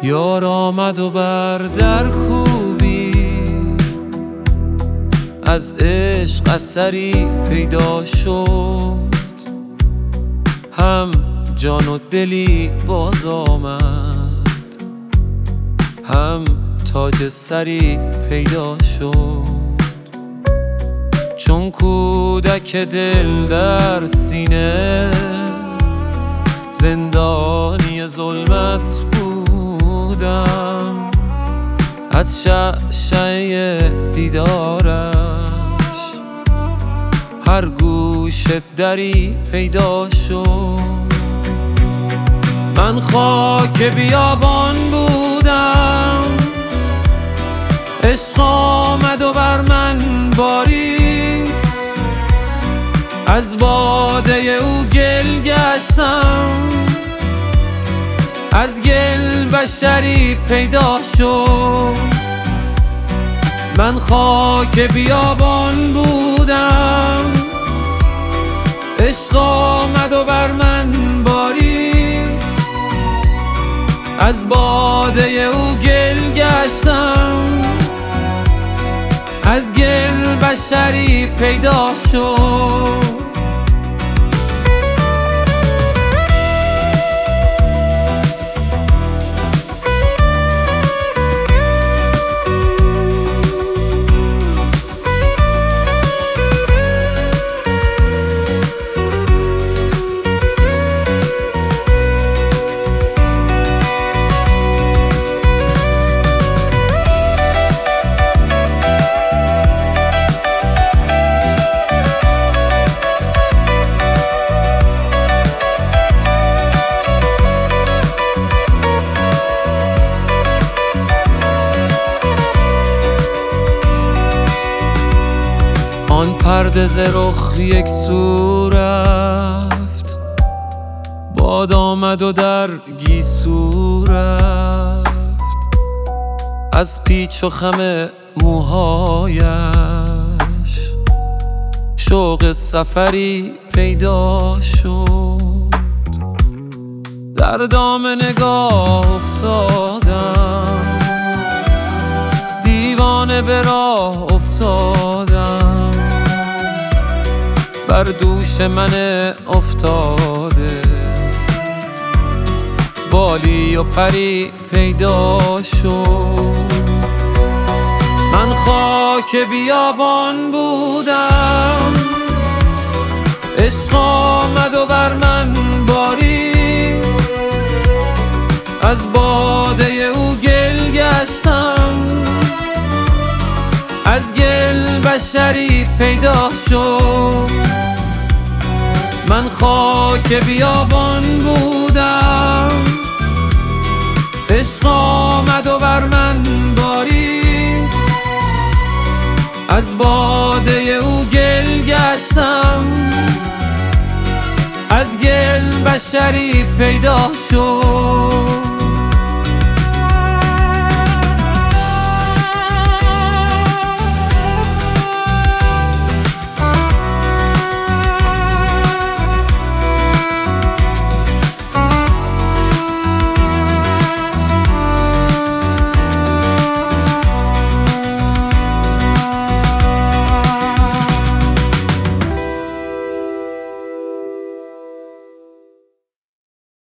یار آمد و بر در کوبید، از عشق اثری پیدا شد، هم جان و دلی باز آمد، هم تاج سری پیدا شد. چون کودک دل در سینه زندانی ظلمت بودم، از شعشعه دیدارش هر گوشه دری پیدا شد. من خاک بیابان بودم، عشق آمد و بر من بارید، از باده او گل گشتم، از گل بشری پیدا شد. من خاک بیابان بودم، عشق آمد و بر من بارید، از باده او گل گشتم، از گل بشری پیدا شد. آن پرده ز رخ یک سو رفت، باد آمد و در گیسو رفت، از پیچ و خم موهایش شوق سفری پیدا شد. در دام نگاه افتادم، دیوانه به راه افتادم، بر دوش من افتاده بالی و پری پیدا شد. من خاک بیابان بودم، عشق آمد و بر من بارید، از باده او گل گشتم، از گل بشری پیدا شد. من خاک بیابان بودم، عشق آمد و بر من بارید، از باده او گل گشتم، از گل بشری پیدا شد.